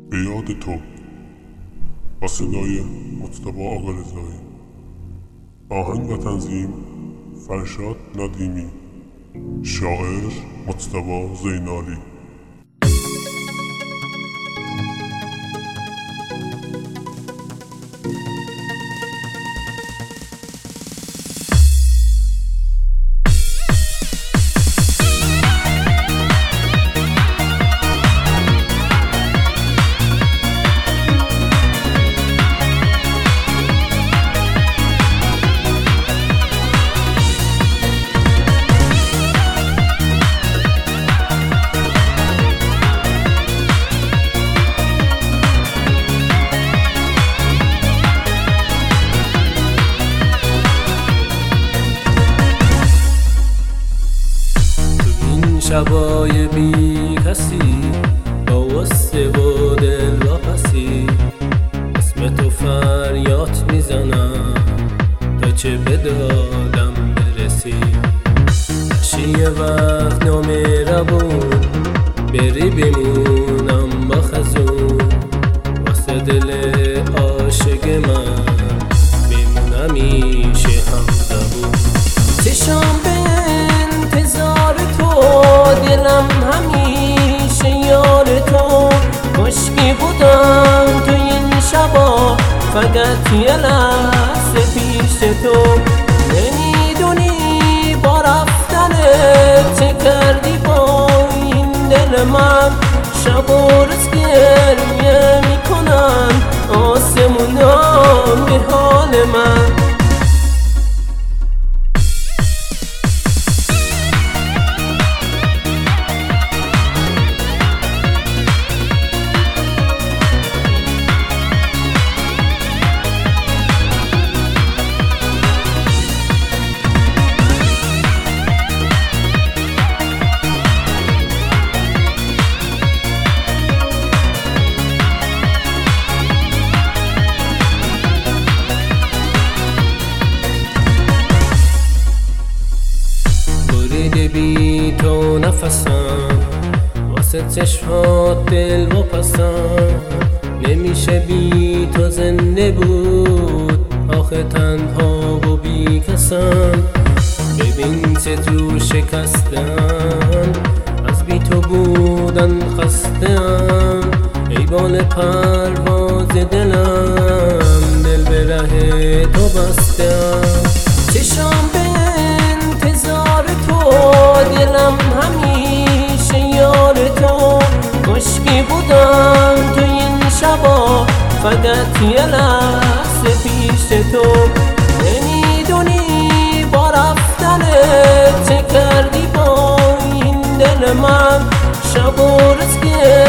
به یاد تو با صدای مجتبی آقارضایی. آهنگ و تنظیم فرشاد ندیمی. شاعر مجتبی زینالی. شبای بی کسی با غصه و دل واپسی، اسم تو فریاد میزنم تا چه به دادم برسی. نشی یه وقت نامهربون بری بمونم با خزون، واسه دل عاشق من بمونم میشه هم زبون. چشام به انتظار تو، دلم همیشه یار تو. مشکی بودم تو این شبا، فقط یه لحظه پیش تو. نمیدونی با رفتنت چه کردی با این دل من. شب و روز گریه میکنن آسمونا به حال من. بی تو نفسم، واسه چشمات دل و پسم. نمیشه بی تو زنده بود، آخه تنها و بی کسم. ببین چه تو شکستم، از بی تو بودن خستم. ای بال پرواز دلم، دل به ره تو بستم. چشام به انتظار تو، دلم همیشه یار تو. مشکی بودم تو این شبا، فقط یه لحظه پیش تو. نمیدونی با رفتنت چه کردی با این دل من. شب و روز